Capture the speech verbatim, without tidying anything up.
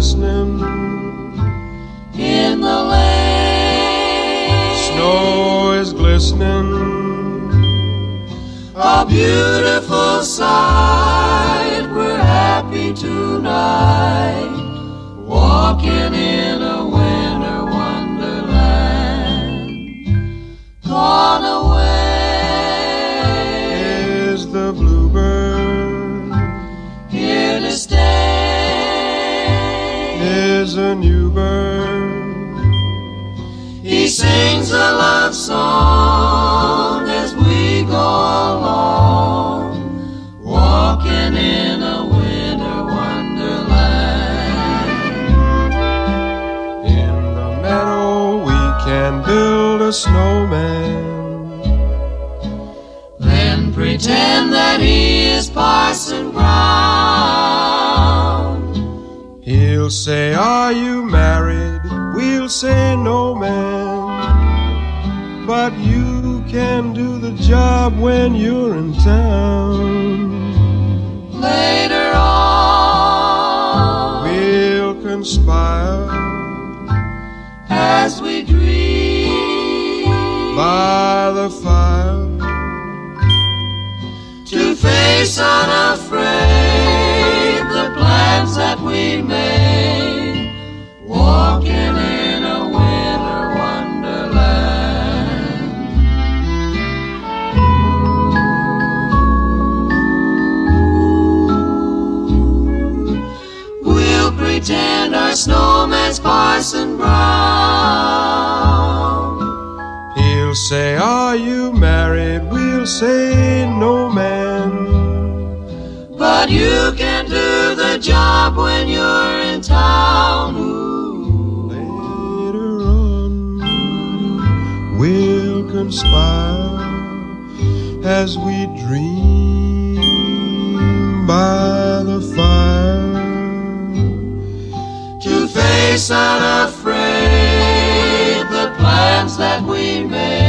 glistening in the lane. Snow is glistening, a beautiful sight. We're happy tonight, walking in a winter wonderland. Gone away is the bluebird, here to stay is a new bird. He sings a love song as we go along, walking in a winter wonderland. In the meadow we can build a snowman, Then pretend that he is Parson Brown. He'll say, are you married? We'll say, no, man. But you can do the job when you're in town. Later on, We'll conspire as we dream by the fire to face unafraid the plans that we made, walking in a winter wonderland. We'll pretend our snowman's Parson Brown. He'll say, are you married? We'll say, no, man. But you can do the job when you're in town. Ooh. Later on, we'll conspire as we dream by the fire To face unafraid the plans that we made.